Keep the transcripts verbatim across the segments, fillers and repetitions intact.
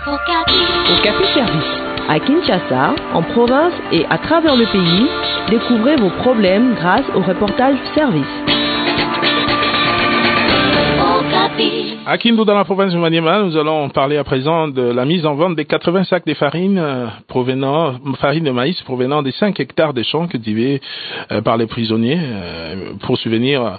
Okapi Service. À Kinshasa, en province et à travers le pays, découvrez vos problèmes grâce au reportage service. À Kindu, dans la province de Maniema, nous allons parler à présent de la mise en vente des quatre-vingts sacs de farine euh, provenant, farine de maïs provenant des cinq hectares de champs cultivés euh, par les prisonniers euh, pour subvenir euh,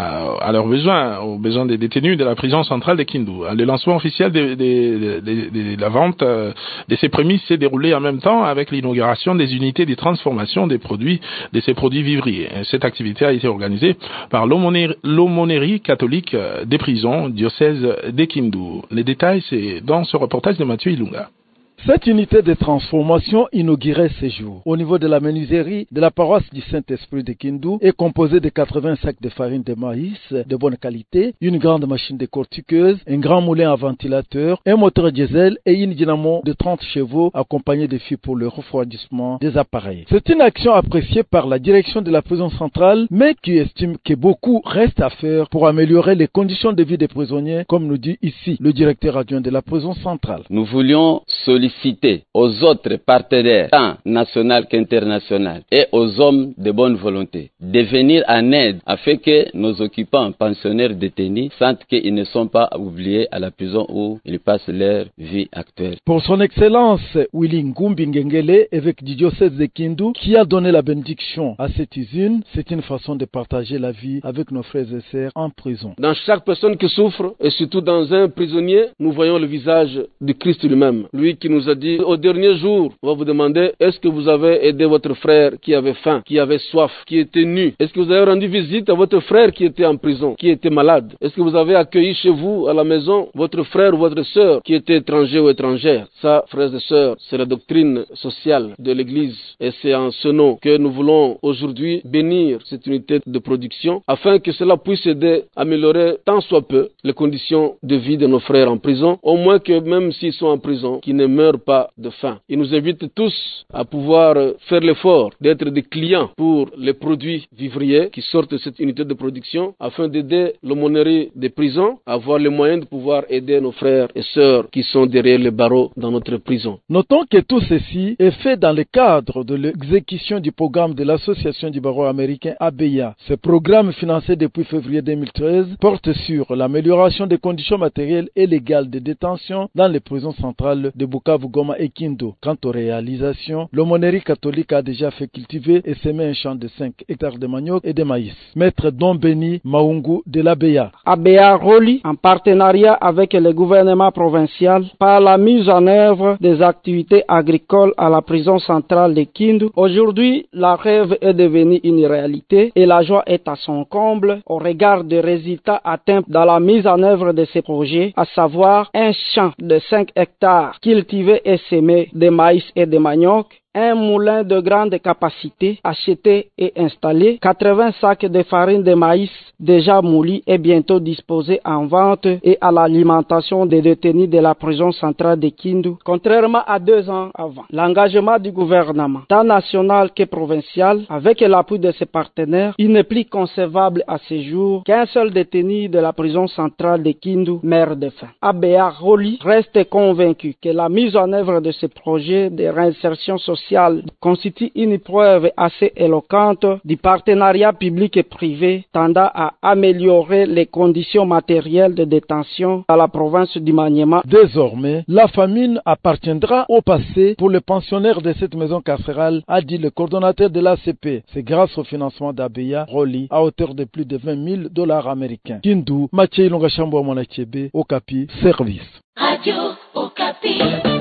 à leurs besoins, aux besoins des détenus de la prison centrale de Kindu. Le lancement officiel de, de, de, de, de la vente euh, de ces prémices s'est déroulé en même temps avec l'inauguration des unités de transformation des produits, de ces produits vivriers. Cette activité a été organisée par l'aumônerie, l'aumônerie catholique des prisons, diocèse de Kindu. Les détails, c'est dans ce reportage de Mathieu Ilunga. Cette unité de transformation inaugurée ce jour au niveau de la menuiserie de la paroisse du Saint-Esprit de Kindu est composée de quatre-vingts sacs de farine de maïs de bonne qualité, une grande machine décortiqueuse, un grand moulin à ventilateur, un moteur diesel et une dynamo de trente chevaux accompagnée de fils pour le refroidissement des appareils. C'est une action appréciée par la direction de la prison centrale, mais qui estime que beaucoup reste à faire pour améliorer les conditions de vie des prisonniers, comme nous dit ici le directeur adjoint de la prison centrale. Nous voulions solliciter aux autres partenaires, tant nationaux qu'internationaux, et aux hommes de bonne volonté, de venir en aide afin que nos occupants pensionnaires détenus sentent qu'ils ne sont pas oubliés à la prison où ils passent leur vie actuelle. Pour son excellence, Willy Ngumbi Ngengele, évêque du diocèse de Kindu, qui a donné la bénédiction à cette usine, c'est une façon de partager la vie avec nos frères et sœurs en prison. Dans chaque personne qui souffre, et surtout dans un prisonnier, nous voyons le visage de Christ lui-même. Lui qui nous a dit, au dernier jour, on va vous demander, est-ce que vous avez aidé votre frère qui avait faim, qui avait soif, qui était nu? Est-ce que vous avez rendu visite à votre frère qui était en prison, qui était malade? Est-ce que vous avez accueilli chez vous, à la maison, votre frère ou votre sœur qui était étranger ou étrangère? Ça, frères et sœurs, c'est la doctrine sociale de l'Église. Et c'est en ce nom que nous voulons aujourd'hui bénir cette unité de production, afin que cela puisse aider à améliorer tant soit peu les conditions de vie de nos frères en prison, au moins que même s'ils sont en prison, qu'ils ne meurent pas de faim. Il nous invite tous à pouvoir faire l'effort d'être des clients pour les produits vivriers qui sortent de cette unité de production afin d'aider l'aumônerie des prisons à avoir les moyens de pouvoir aider nos frères et sœurs qui sont derrière les barreaux dans notre prison. Notons que tout ceci est fait dans le cadre de l'exécution du programme de l'Association du barreau américain A B I A. Ce programme financé depuis février deux mille treize porte sur l'amélioration des conditions matérielles et légales de détention dans les prisons centrales de Bukavu, Goma et Kindu. Quant aux réalisations, l'aumônerie catholique a déjà fait cultiver et semer un champ de cinq hectares de manioc et de maïs. Maître Don Beni Maungu de l'A B I A. A B I A relie en partenariat avec le gouvernement provincial par la mise en œuvre des activités agricoles à la prison centrale de Kindu. Aujourd'hui, la rêve est devenue une réalité et la joie est à son comble au regard des résultats atteints dans la mise en œuvre de ces projets, à savoir un champ de cinq hectares cultivé et semé de maïs et de manioc, un moulin de grande capacité acheté et installé, quatre-vingts sacs de farine de maïs déjà moulis et bientôt disposés en vente et à l'alimentation des détenus de la prison centrale de Kindu, contrairement à deux ans avant. L'engagement du gouvernement, tant national que provincial, avec l'appui de ses partenaires, il n'est plus concevable à ce jour qu'un seul détenu de la prison centrale de Kindu meure de faim. A B A Roli reste convaincu que la mise en œuvre de ce projet de réinsertion sociale constitue une preuve assez éloquente du partenariat public et privé tendant à améliorer les conditions matérielles de détention à la province du Maniema. Désormais, la famine appartiendra au passé pour les pensionnaires de cette maison carcérale, a dit le coordonnateur de l'A C P. C'est grâce au financement d'A B I A Roli à hauteur de plus de vingt mille dollars américains. Kindu, Mathieu Ilunga Chambo Monachebe, Okapi, Service. Radio Okapi.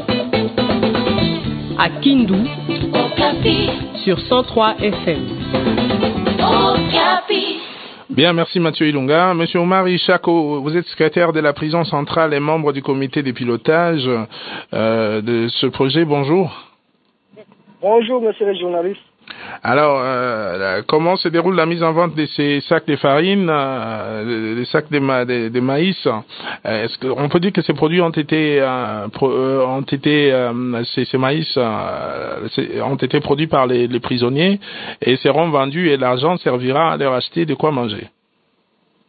À Kindu, Okapi. Sur cent trois F M. Okapi. Bien, merci Mathieu Ilunga. Monsieur Omar Ishako, vous êtes secrétaire de la prison centrale et membre du comité de pilotage euh, de ce projet. Bonjour. Bonjour, monsieur le journaliste. Alors, euh, comment se déroule la mise en vente de ces sacs de farine, euh, les sacs de, ma, de, de maïs? Est-ce qu'on peut dire que ces produits ont été, euh, pro, euh, ont été, euh, ces, ces maïs euh, ont été produits par les, les prisonniers et seront vendus et l'argent servira à leur acheter de quoi manger?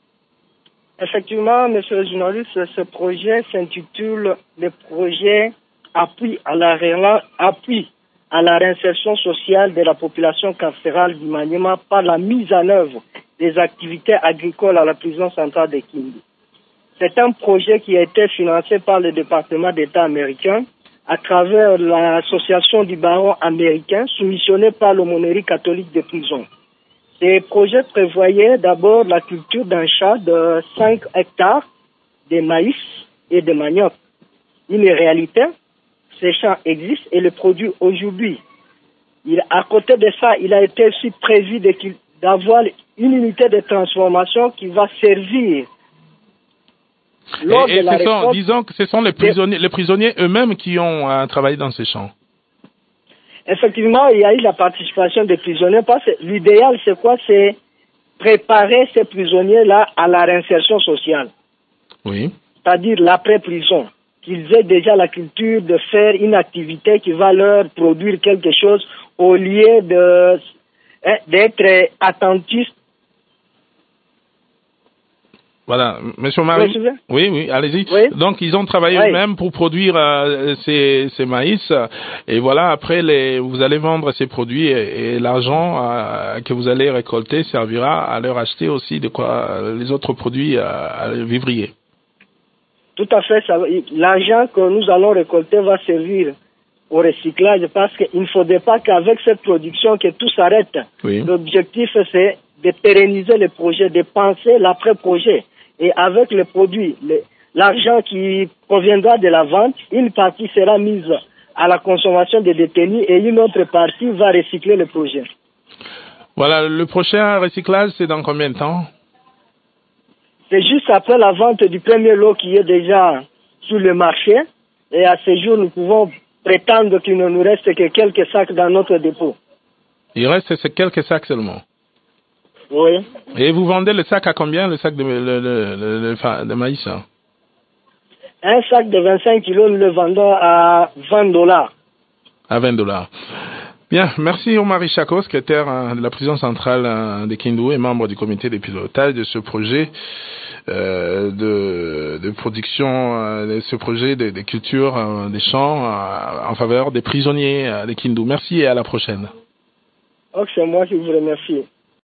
Effectivement, monsieur le journaliste, ce projet s'intitule le projet appui à la, réla- appui à la réinsertion sociale de la population carcérale du Maniema par la mise en œuvre des activités agricoles à la prison centrale de Kindu. C'est un projet qui a été financé par le département d'État américain à travers l'association du baron américain soumissionnée par l'aumônerie catholique de prison. Ces projets prévoyaient d'abord la culture d'un champ de cinq hectares de maïs et de manioc. Une réalité, ces champs existent et le produit aujourd'hui. Il, à côté de ça, il a été aussi prévu de, d'avoir une unité de transformation qui va servir. Lors et, et de la ce sont, disons que ce sont les prisonniers, les prisonniers eux-mêmes qui ont euh, travaillé dans ces champs. Effectivement, il y a eu la participation des prisonniers parce que l'idéal, c'est quoi? C'est préparer ces prisonniers-là à la réinsertion sociale. Oui. C'est-à-dire l'après-prison. Qu'ils aient déjà la culture de faire une activité qui va leur produire quelque chose au lieu de, hein, d'être attentifs. Voilà, Monsieur Marie. Oui, oui, allez-y. Oui. Donc, ils ont travaillé oui. eux-mêmes pour produire euh, ces, ces maïs. Et voilà, après, les, vous allez vendre ces produits et, et l'argent euh, que vous allez récolter servira à leur acheter aussi de quoi les autres produits euh, à vivrier. Tout à fait. Ça, l'argent que nous allons récolter va servir au recyclage parce qu'il ne faudrait pas qu'avec cette production que tout s'arrête. Oui. L'objectif, c'est de pérenniser le projet, de penser l'après-projet. Et avec le produit, le, l'argent qui proviendra de la vente, une partie sera mise à la consommation des détenus et une autre partie va recycler le projet. Voilà, le prochain recyclage, c'est dans combien de temps? C'est juste après la vente du premier lot qui est déjà sur le marché. Et à ce jour, nous pouvons prétendre qu'il ne nous reste que quelques sacs dans notre dépôt. Il reste ces quelques sacs seulement? Oui. Et vous vendez le sac à combien, le sac de, le, le, le, le, de maïs? Hein? Un sac de vingt-cinq kilos, nous le vendons à vingt dollars. À vingt dollars. Bien, merci Omar Ishako, secrétaire de la prison centrale de Kindu et membre du comité de pilotage de ce projet euh, de, de production, euh, de ce projet de, de culture euh, des champs euh, en faveur des prisonniers de Kindu. Merci et à la prochaine. Oh, c'est moi qui vous remercie.